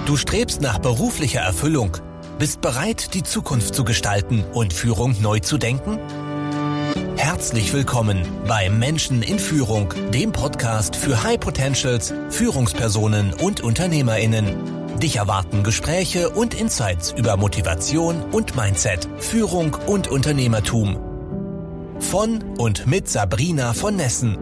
Du strebst nach beruflicher Erfüllung, bist bereit, die Zukunft zu gestalten und Führung neu zu denken? Herzlich willkommen bei Menschen in Führung, dem Podcast für High Potentials, Führungspersonen und UnternehmerInnen. Dich erwarten Gespräche und Insights über Motivation und Mindset, Führung und Unternehmertum. Von und mit Sabrina von Nessen.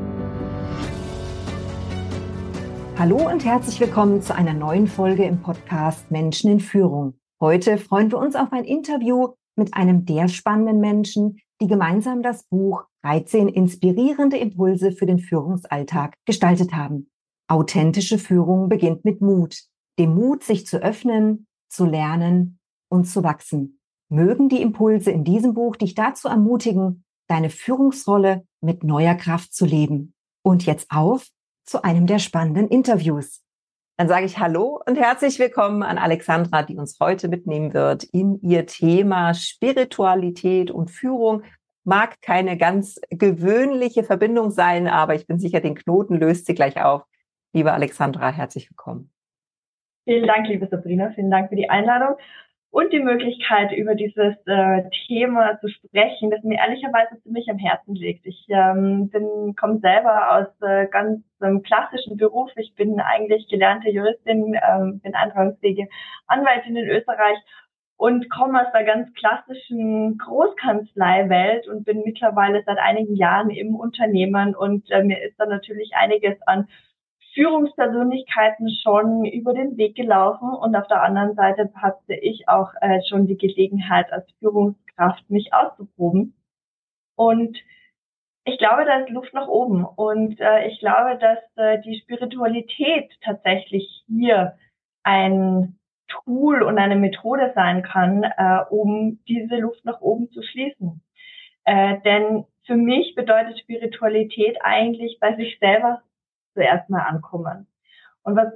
Hallo und herzlich willkommen zu einer neuen Folge im Podcast Menschen in Führung. Heute freuen wir uns auf ein Interview mit einem der spannenden Menschen, die gemeinsam das Buch 13 inspirierende Impulse für den Führungsalltag gestaltet haben. Authentische Führung beginnt mit Mut, dem Mut, sich zu öffnen, zu lernen und zu wachsen. Mögen die Impulse in diesem Buch dich dazu ermutigen, deine Führungsrolle mit neuer Kraft zu leben. Und jetzt auf zu einem der spannenden Interviews. Dann sage ich Hallo und herzlich willkommen an Alexandra, die uns heute mitnehmen wird in ihr Thema Spiritualität und Führung. Mag keine ganz gewöhnliche Verbindung sein, aber ich bin sicher, den Knoten löst sie gleich auf. Liebe Alexandra, herzlich willkommen. Vielen Dank, liebe Sabrina. Vielen Dank für die Einladung und die Möglichkeit, über dieses Thema zu sprechen, das mir ehrlicherweise ziemlich am Herzen liegt. Ich komme selber aus ganz klassischen Beruf. Ich bin eigentlich gelernte Juristin, bin antragungsfähige Anwältin in Österreich und komme aus der ganz klassischen Großkanzleiwelt und bin mittlerweile seit einigen Jahren im Unternehmen und mir ist da natürlich einiges an Führungspersönlichkeiten schon über den Weg gelaufen und auf der anderen Seite hatte ich auch schon die Gelegenheit als Führungskraft mich auszuproben und ich glaube, da ist Luft nach oben und ich glaube, dass die Spiritualität tatsächlich hier ein Tool und eine Methode sein kann, um diese Luft nach oben zu schließen. Denn für mich bedeutet Spiritualität eigentlich bei sich selber zuerst mal ankommen. Und was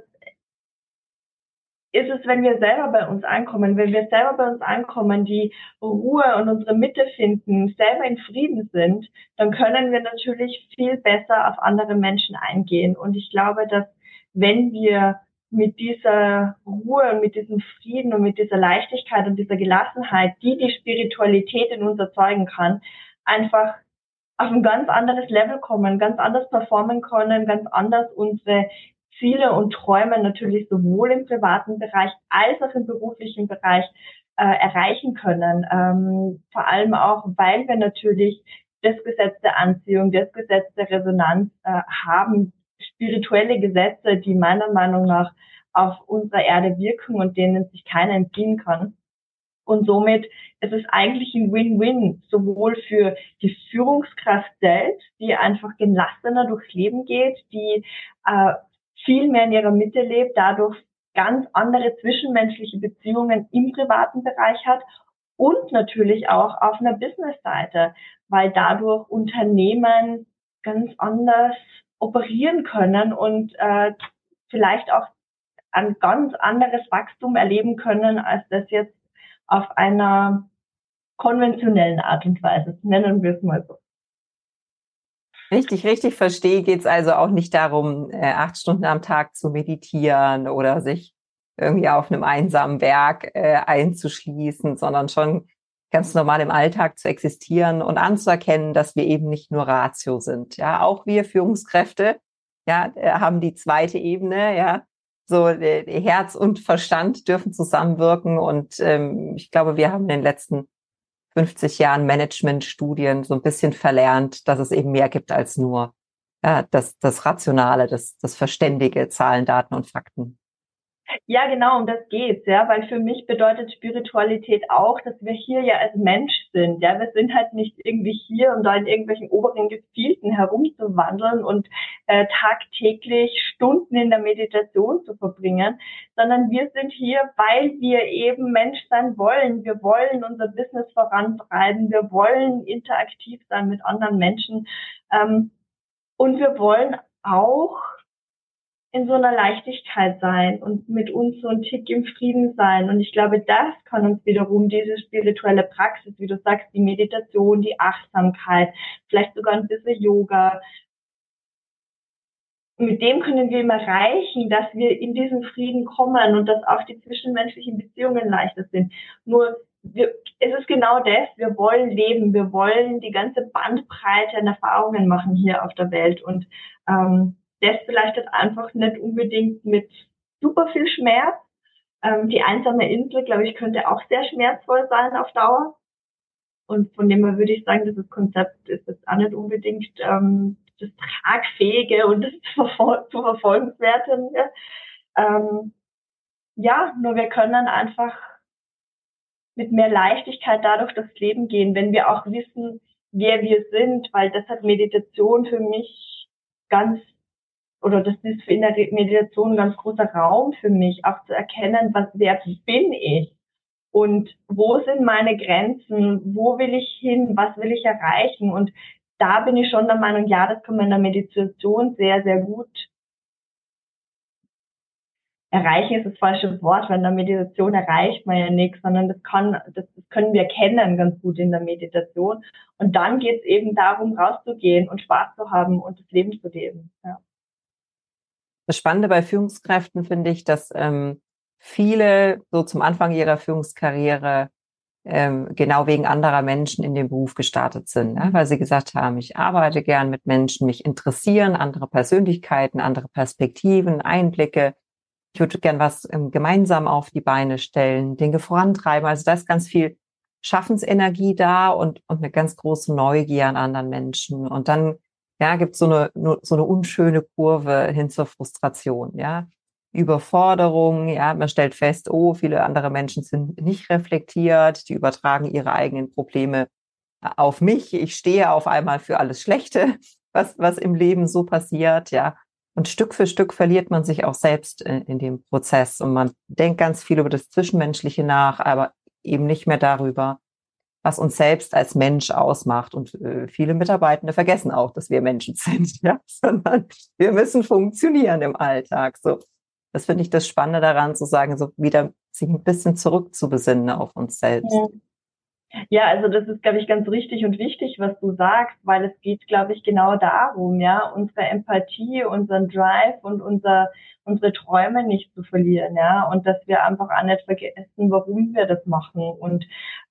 ist es, wenn wir selber bei uns ankommen? Wenn wir selber bei uns ankommen, die Ruhe und unsere Mitte finden, selber in Frieden sind, dann können wir natürlich viel besser auf andere Menschen eingehen. Und ich glaube, dass wenn wir mit dieser Ruhe und mit diesem Frieden und mit dieser Leichtigkeit und dieser Gelassenheit, die die Spiritualität in uns erzeugen kann, einfach auf ein ganz anderes Level kommen, ganz anders performen können, ganz anders unsere Ziele und Träume natürlich sowohl im privaten Bereich als auch im beruflichen Bereich erreichen können. Vor allem auch, weil wir natürlich das Gesetz der Anziehung, das Gesetz der Resonanz haben, spirituelle Gesetze, die meiner Meinung nach auf unserer Erde wirken und denen sich keiner entziehen kann. Und somit ist es eigentlich ein Win-Win, sowohl für die Führungskraft selbst, die einfach gelassener durchs Leben geht, die viel mehr in ihrer Mitte lebt, dadurch ganz andere zwischenmenschliche Beziehungen im privaten Bereich hat und natürlich auch auf einer Business-Seite, weil dadurch Unternehmen ganz anders operieren können und vielleicht auch ein ganz anderes Wachstum erleben können, als das jetzt auf einer konventionellen Art und Weise, nennen wir es mal so. Richtig verstehe, geht es also auch nicht darum, 8 Stunden am Tag zu meditieren oder sich irgendwie auf einem einsamen Berg einzuschließen, sondern schon ganz normal im Alltag zu existieren und anzuerkennen, dass wir eben nicht nur Ratio sind. Ja, auch wir Führungskräfte, ja, haben die zweite Ebene, ja. So, Herz und Verstand dürfen zusammenwirken und ich glaube, wir haben in den letzten 50 Jahren Managementstudien so ein bisschen verlernt, dass es eben mehr gibt als nur das Rationale, das Verständige, Zahlen, Daten und Fakten. Ja, genau, um das geht's, ja, weil für mich bedeutet Spiritualität auch, dass wir hier ja als Mensch sind, ja, wir sind halt nicht irgendwie hier, um da in irgendwelchen oberen Gefilden herumzuwandeln und tagtäglich Stunden in der Meditation zu verbringen, sondern wir sind hier, weil wir eben Mensch sein wollen. Wir wollen unser Business vorantreiben, wir wollen interaktiv sein mit anderen Menschen und wir wollen auch in so einer Leichtigkeit sein und mit uns so ein Tick im Frieden sein. Und ich glaube, das kann uns wiederum diese spirituelle Praxis, wie du sagst, die Meditation, die Achtsamkeit, vielleicht sogar ein bisschen Yoga, mit dem können wir immer erreichen, dass wir in diesen Frieden kommen und dass auch die zwischenmenschlichen Beziehungen leichter sind. Nur es ist genau das, wir wollen leben, wir wollen die ganze Bandbreite an Erfahrungen machen hier auf der Welt und das vielleicht halt einfach nicht unbedingt mit super viel Schmerz. Die einsame Insel, glaube ich, könnte auch sehr schmerzvoll sein auf Dauer. Und von dem her würde ich sagen, dieses Konzept ist jetzt auch nicht unbedingt das Tragfähige und das zu Verfolgenswerte. Ja, nur wir können einfach mit mehr Leichtigkeit dadurch durchs Leben gehen, wenn wir auch wissen, wer wir sind, weil das hat Meditation für mich das ist für Meditation ein ganz großer Raum für mich, auch zu erkennen, wer bin ich und wo sind meine Grenzen, wo will ich hin, was will ich erreichen und da bin ich schon der Meinung, ja, das kann man in der Meditation sehr, sehr gut erreichen ist das falsche Wort, weil in der Meditation erreicht man ja nichts, sondern das können wir kennen ganz gut in der Meditation. Und dann geht es eben darum, rauszugehen und Spaß zu haben und das Leben zu leben. Ja. Das Spannende bei Führungskräften finde ich, dass viele so zum Anfang ihrer Führungskarriere genau wegen anderer Menschen in den Beruf gestartet sind, ne? Weil sie gesagt haben, ich arbeite gern mit Menschen, mich interessieren andere Persönlichkeiten, andere Perspektiven, Einblicke. Ich würde gern was gemeinsam auf die Beine stellen, Dinge vorantreiben. Also da ist ganz viel Schaffensenergie da und eine ganz große Neugier an anderen Menschen. Und dann gibt es so eine unschöne Kurve hin zur Frustration, ja. Überforderung, ja, man stellt fest, viele andere Menschen sind nicht reflektiert, die übertragen ihre eigenen Probleme auf mich. Ich stehe auf einmal für alles Schlechte, was im Leben so passiert, ja. Und Stück für Stück verliert man sich auch selbst in dem Prozess und man denkt ganz viel über das Zwischenmenschliche nach, aber eben nicht mehr darüber, was uns selbst als Mensch ausmacht. Und viele Mitarbeitende vergessen auch, dass wir Menschen sind, ja, sondern wir müssen funktionieren im Alltag. So, das finde ich das Spannende daran, zu sagen, so wieder sich ein bisschen zurückzubesinnen auf uns selbst. Ja, also das ist, glaube ich, ganz richtig und wichtig, was du sagst, weil es geht, glaube ich, genau darum, ja, unsere Empathie, unseren Drive und unsere Träume nicht zu verlieren, ja, und dass wir einfach auch nicht vergessen, warum wir das machen und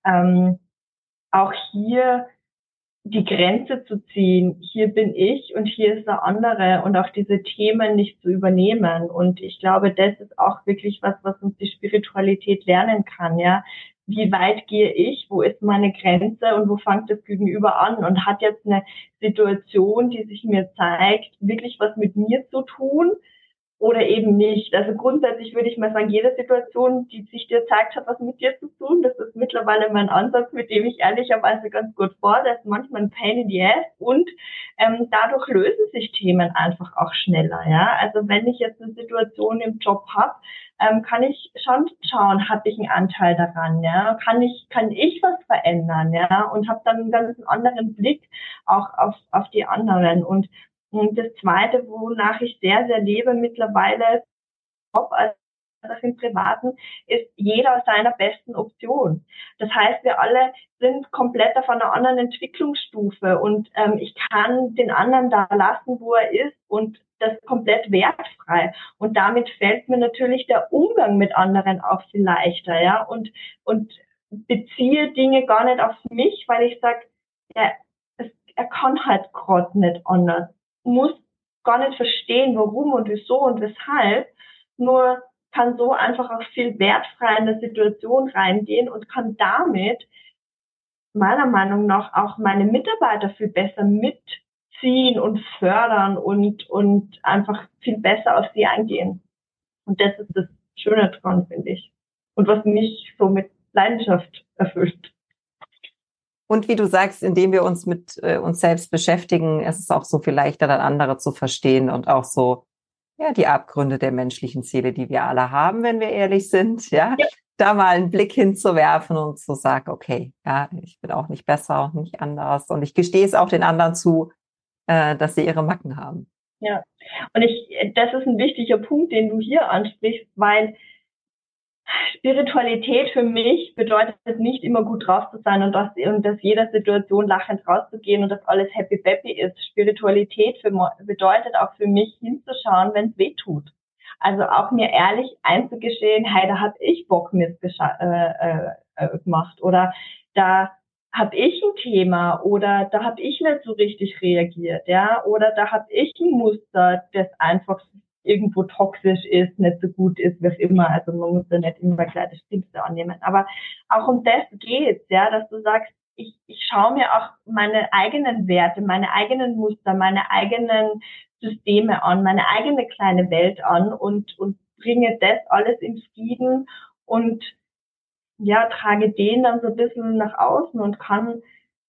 auch hier die Grenze zu ziehen, hier bin ich und hier ist der andere und auch diese Themen nicht zu übernehmen. Und ich glaube, das ist auch wirklich was uns die Spiritualität lernen kann, ja. Wie weit gehe ich? Wo ist meine Grenze und wo fängt das Gegenüber an? Und hat jetzt eine Situation, die sich mir zeigt, wirklich was mit mir zu tun? Oder eben nicht. Also grundsätzlich würde ich mal sagen, jede Situation, die sich dir zeigt, hat was mit dir zu tun. Das ist mittlerweile mein Ansatz, mit dem ich ehrlicherweise ganz gut vor. Das ist manchmal ein Pain in the ass und dadurch lösen sich Themen einfach auch schneller. Ja, also wenn ich jetzt eine Situation im Job habe, kann ich schon schauen, habe ich einen Anteil daran, ja, kann ich was verändern, ja, und habe dann einen ganz anderen Blick auch auf die anderen und das Zweite, wonach ich sehr, sehr lebe mittlerweile, ob als auch im Privaten, ist jeder seiner besten Option. Das heißt, wir alle sind komplett auf einer anderen Entwicklungsstufe und ich kann den anderen da lassen, wo er ist und das komplett wertfrei. Und damit fällt mir natürlich der Umgang mit anderen auch viel leichter, ja, und beziehe Dinge gar nicht auf mich, weil ich sage, ja, er kann halt gerade nicht anders. Muss gar nicht verstehen, warum und wieso und weshalb, nur kann so einfach auch viel wertfrei in eine Situation reingehen und kann damit meiner Meinung nach auch meine Mitarbeiter viel besser mitziehen und fördern und einfach viel besser auf sie eingehen. Und das ist das Schöne dran, finde ich. Und was mich so mit Leidenschaft erfüllt. Und wie du sagst, indem wir uns mit uns selbst beschäftigen, ist es auch so viel leichter, dann andere zu verstehen und auch so, ja, die Abgründe der menschlichen Seele, die wir alle haben, wenn wir ehrlich sind, ja, da mal einen Blick hinzuwerfen und zu sagen, okay, ja, ich bin auch nicht besser und nicht anders und ich gestehe es auch den anderen zu, dass sie ihre Macken haben. Ja, und das ist ein wichtiger Punkt, den du hier ansprichst, weil Spiritualität für mich bedeutet nicht immer gut drauf zu sein und dass jeder Situation lachend rauszugehen und dass alles happy peppy ist. Spiritualität bedeutet auch für mich hinzuschauen, wenn es weh tut. Also auch mir ehrlich einzugestehen, hey, da habe ich Bock gemacht oder da habe ich ein Thema oder da habe ich nicht so richtig reagiert, ja, oder da habe ich ein Muster, das einfach irgendwo toxisch ist, nicht so gut ist, wie auch immer. Also man muss ja nicht immer gleich das Schlimmste annehmen. Aber auch um das geht's, ja, dass du sagst, ich schaue mir auch meine eigenen Werte, meine eigenen Muster, meine eigenen Systeme an, meine eigene kleine Welt an und bringe das alles in Frieden und ja, trage den dann so ein bisschen nach außen und kann.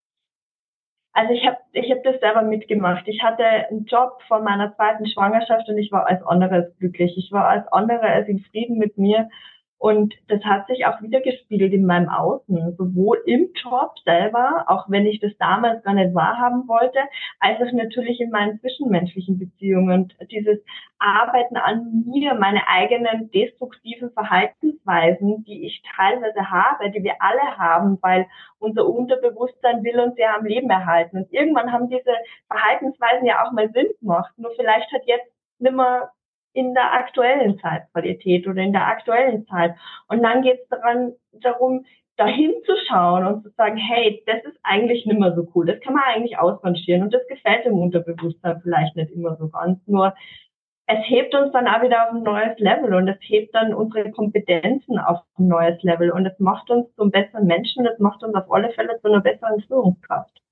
Also ich hab das selber mitgemacht. Ich hatte einen Job vor meiner zweiten Schwangerschaft und ich war als andere als glücklich. Ich war als andere als in Frieden mit mir. Und das hat sich auch wieder gespiegelt in meinem Außen, sowohl im Job selber, auch wenn ich das damals gar nicht wahrhaben wollte, als auch natürlich in meinen zwischenmenschlichen Beziehungen. Und dieses Arbeiten an mir, meine eigenen destruktiven Verhaltensweisen, die ich teilweise habe, die wir alle haben, weil unser Unterbewusstsein will uns ja am Leben erhalten. Und irgendwann haben diese Verhaltensweisen ja auch mal Sinn gemacht. Nur vielleicht hat jetzt nimmer in der aktuellen Zeitqualität oder in der aktuellen Zeit. Und dann geht es darum, dahin zu schauen und zu sagen, hey, das ist eigentlich nicht mehr so cool. Das kann man eigentlich ausrangieren. Und das gefällt dem Unterbewusstsein vielleicht nicht immer so ganz. Nur es hebt uns dann auch wieder auf ein neues Level und es hebt dann unsere Kompetenzen auf ein neues Level und es macht uns zum besseren Menschen, das macht uns auf alle Fälle zu einer besseren Führungskraft.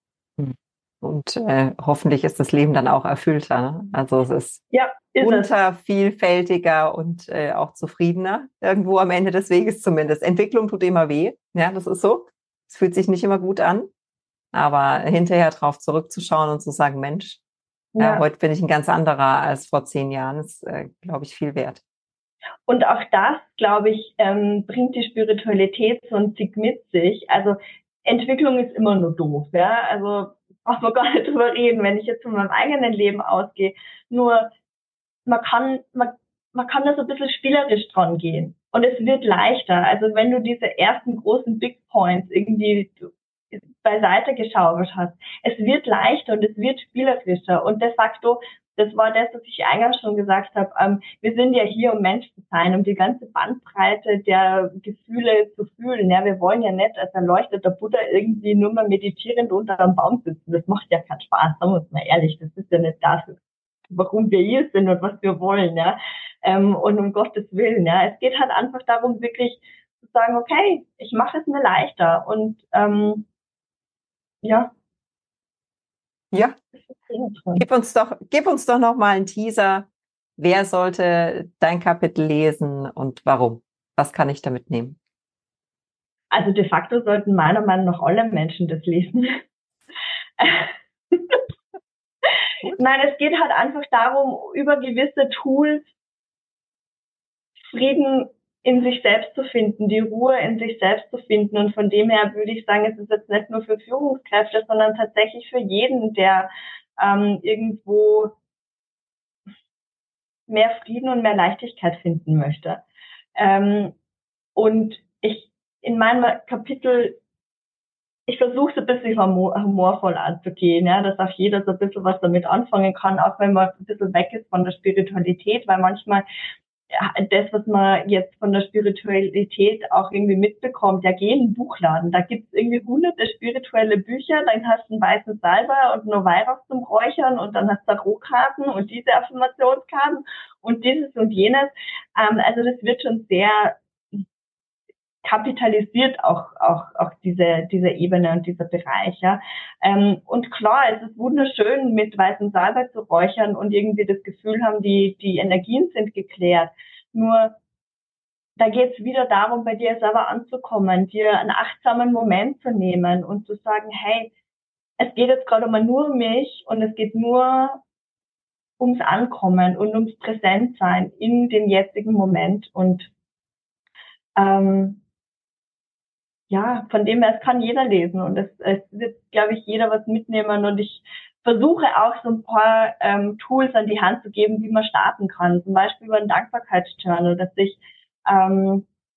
Und hoffentlich ist das Leben dann auch erfüllter. Ne? Also es ist bunter, vielfältiger und auch zufriedener. Irgendwo am Ende des Weges zumindest. Entwicklung tut immer weh. Ja, das ist so. Es fühlt sich nicht immer gut an. Aber hinterher drauf zurückzuschauen und zu sagen, Mensch, heute bin ich ein ganz anderer als vor 10 Jahren, ist, glaube ich, viel wert. Und auch das, glaube ich, bringt die Spiritualität so ein Tick mit sich. Also Entwicklung ist immer nur doof. Ja, also braucht man gar nicht drüber reden, wenn ich jetzt von meinem eigenen Leben ausgehe. Nur man kann da so ein bisschen spielerisch dran gehen. Und es wird leichter. Also wenn du diese ersten großen Big Points irgendwie beiseite geschaut hast, es wird leichter und es wird spielerischer. Und de facto, das war das, was ich eingangs schon gesagt habe, wir sind ja hier, um Mensch zu sein, um die ganze Bandbreite der Gefühle zu fühlen. Ja, wir wollen ja nicht als erleuchteter Buddha irgendwie nur mal meditierend unter einem Baum sitzen. Das macht ja keinen Spaß, sagen wir uns mal ehrlich. Das ist ja nicht das, warum wir hier sind und was wir wollen. Ja, und um Gottes Willen. Ja, es geht halt einfach darum, wirklich zu sagen, okay, ich mache es mir leichter und ja. Gib uns doch noch mal einen Teaser. Wer sollte dein Kapitel lesen und warum? Was kann ich damit nehmen? Also de facto sollten meiner Meinung nach alle Menschen das lesen. Nein, es geht halt einfach darum, über gewisse Tools Frieden in sich selbst zu finden, die Ruhe in sich selbst zu finden. Und von dem her würde ich sagen, es ist jetzt nicht nur für Führungskräfte, sondern tatsächlich für jeden, der irgendwo mehr Frieden und mehr Leichtigkeit finden möchte. Und in meinem Kapitel, ich versuche es ein bisschen humorvoll anzugehen, ja, dass auch jeder so ein bisschen was damit anfangen kann, auch wenn man ein bisschen weg ist von der Spiritualität, weil manchmal das, was man jetzt von der Spiritualität auch irgendwie mitbekommt, ja, geh in einen Buchladen, da gibt's irgendwie hunderte spirituelle Bücher, dann hast du einen weißen Salbei und nur Weihrauch zum Räuchern und dann hast du Tarotkarten und diese Affirmationskarten und dieses und jenes. Also das wird schon sehr kapitalisiert auch diese Ebene und dieser Bereich, ja. Und klar, es ist wunderschön, mit weißem Salbei zu räuchern und irgendwie das Gefühl haben, die Energien sind geklärt. Nur, da geht es wieder darum, bei dir selber anzukommen, dir einen achtsamen Moment zu nehmen und zu sagen, hey, es geht jetzt gerade mal nur um mich und es geht nur ums Ankommen und ums Präsentsein in dem jetzigen Moment und ja, von dem her, es kann jeder lesen und es wird, glaube ich, jeder was mitnehmen und ich versuche auch so ein paar Tools an die Hand zu geben, wie man starten kann. Zum Beispiel über ein Dankbarkeitsjournal, dass ich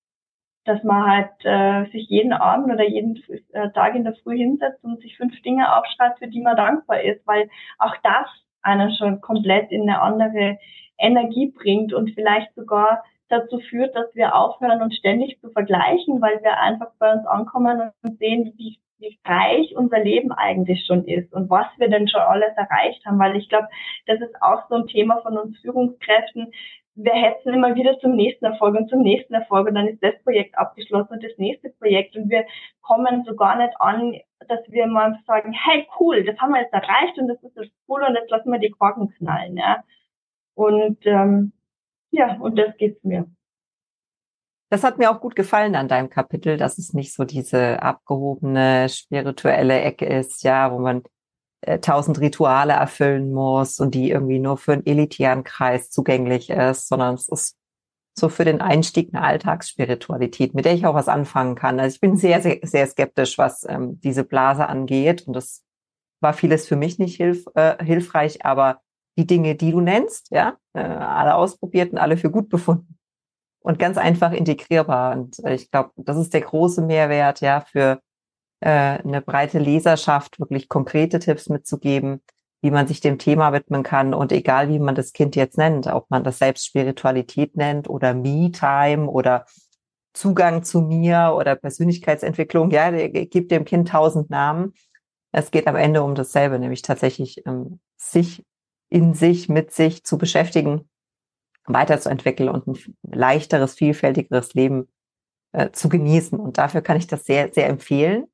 dass man halt sich jeden Abend oder jeden Tag in der Früh hinsetzt und sich 5 Dinge aufschreibt, für die man dankbar ist, weil auch das einen schon komplett in eine andere Energie bringt und vielleicht sogar dazu führt, dass wir aufhören, uns ständig zu vergleichen, weil wir einfach bei uns ankommen und sehen, wie reich unser Leben eigentlich schon ist und was wir denn schon alles erreicht haben, weil ich glaube, das ist auch so ein Thema von uns Führungskräften. Wir hetzen immer wieder zum nächsten Erfolg und zum nächsten Erfolg und dann ist das Projekt abgeschlossen und das nächste Projekt und wir kommen so gar nicht an, dass wir mal sagen, hey cool, das haben wir jetzt erreicht und das ist das cool und jetzt lassen wir die Korken knallen, ja. Und und das geht's mir. Das hat mir auch gut gefallen an deinem Kapitel, dass es nicht so diese abgehobene spirituelle Ecke ist, ja, wo man 1000 Rituale erfüllen muss und die irgendwie nur für einen elitären Kreis zugänglich ist, sondern es ist so für den Einstieg eine Alltagsspiritualität, mit der ich auch was anfangen kann. Also ich bin sehr, sehr, sehr skeptisch, was diese Blase angeht und das war vieles für mich nicht hilfreich, aber die Dinge, die du nennst, ja, alle ausprobiert und alle für gut befunden und ganz einfach integrierbar. Und ich glaube, das ist der große Mehrwert, ja, für eine breite Leserschaft, wirklich konkrete Tipps mitzugeben, wie man sich dem Thema widmen kann und egal, wie man das Kind jetzt nennt, ob man das selbst Spiritualität nennt oder Me-Time oder Zugang zu mir oder Persönlichkeitsentwicklung, ja, gibt dem Kind 1000 Namen. Es geht am Ende um dasselbe, nämlich tatsächlich sich mit sich zu beschäftigen, weiterzuentwickeln und ein leichteres, vielfältigeres Leben zu genießen. Und dafür kann ich das sehr, sehr empfehlen.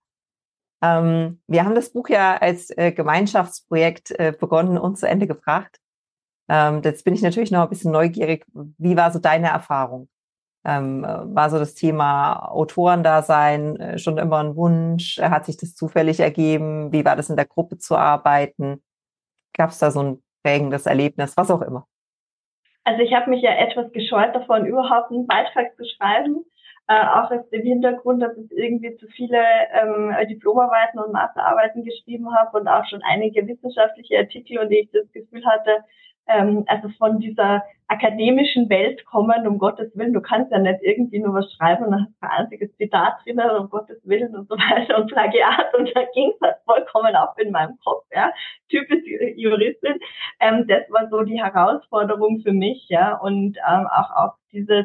Wir haben das Buch ja als Gemeinschaftsprojekt begonnen und zu Ende gebracht. Jetzt bin ich natürlich noch ein bisschen neugierig. Wie war so deine Erfahrung? War so das Thema Autorendasein schon immer ein Wunsch? Hat sich das zufällig ergeben? Wie war das in der Gruppe zu arbeiten? Gab es da so ein prägendes Erlebnis, was auch immer? Also ich habe mich ja etwas gescheut davon, überhaupt einen Beitrag zu schreiben. Auch aus dem Hintergrund, dass ich irgendwie zu viele Diplomarbeiten und Masterarbeiten geschrieben habe und auch schon einige wissenschaftliche Artikel und ich das Gefühl hatte, also von dieser akademischen Welt kommen, um Gottes Willen, du kannst ja nicht irgendwie nur was schreiben und dann hast du ein einziges Zitat drin, um Gottes Willen und so weiter und Plagiat und da ging es halt vollkommen ab in meinem Kopf, ja, typisch Juristin. Das war so die Herausforderung für mich, ja, und auch dieses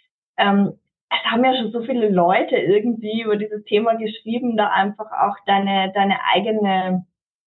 es haben ja schon so viele Leute irgendwie über dieses Thema geschrieben, da einfach auch deine eigenen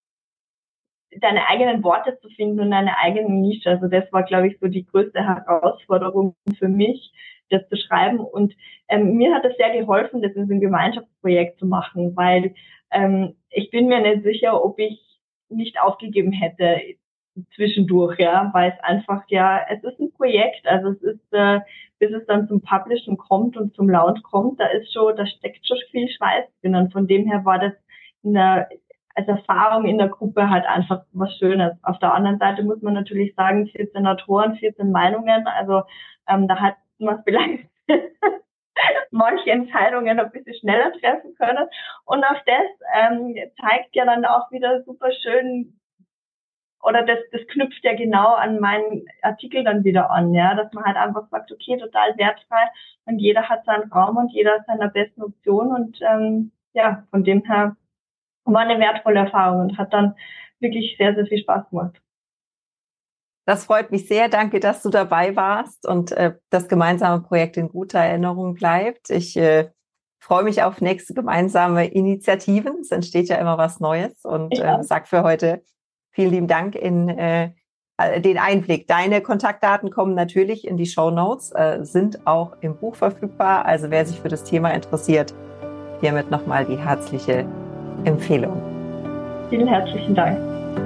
Worte zu finden und deine eigene Nische. Also das war, glaube ich, so die größte Herausforderung für mich, das zu schreiben. Und mir hat es sehr geholfen, das in so ein Gemeinschaftsprojekt zu machen, weil ich bin mir nicht sicher, ob ich nicht aufgegeben hätte zwischendurch, ja, weil es einfach, ja, es ist ein Projekt, also es ist, bis es dann zum Publishen kommt und zum Launch kommt, da steckt schon viel Schweiß drin und von dem her war das als Erfahrung in der Gruppe halt einfach was Schönes. Auf der anderen Seite muss man natürlich sagen, 14 Autoren, 14 Meinungen, also da hat man vielleicht manche Entscheidungen ein bisschen schneller treffen können und auch das zeigt ja dann auch wieder super schön, oder das knüpft ja genau an meinen Artikel dann wieder an, ja, dass man halt einfach sagt, okay, total wertfrei und jeder hat seinen Raum und jeder hat seine besten Option und von dem her war eine wertvolle Erfahrung und hat dann wirklich sehr, sehr viel Spaß gemacht. Das freut mich sehr. Danke, dass du dabei warst und das gemeinsame Projekt in guter Erinnerung bleibt. Ich freue mich auf nächste gemeinsame Initiativen. Es entsteht ja immer was Neues und sag für heute vielen lieben Dank in den Einblick. Deine Kontaktdaten kommen natürlich in die Shownotes, sind auch im Buch verfügbar. Also wer sich für das Thema interessiert, hiermit nochmal die herzliche Empfehlung. Vielen herzlichen Dank.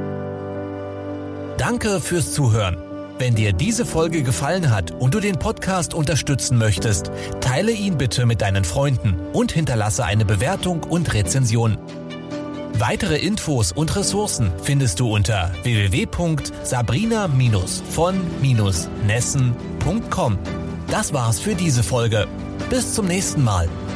Danke fürs Zuhören. Wenn dir diese Folge gefallen hat und du den Podcast unterstützen möchtest, teile ihn bitte mit deinen Freunden und hinterlasse eine Bewertung und Rezension. Weitere Infos und Ressourcen findest du unter www.sabrina-von-nessen.com. Das war's für diese Folge. Bis zum nächsten Mal.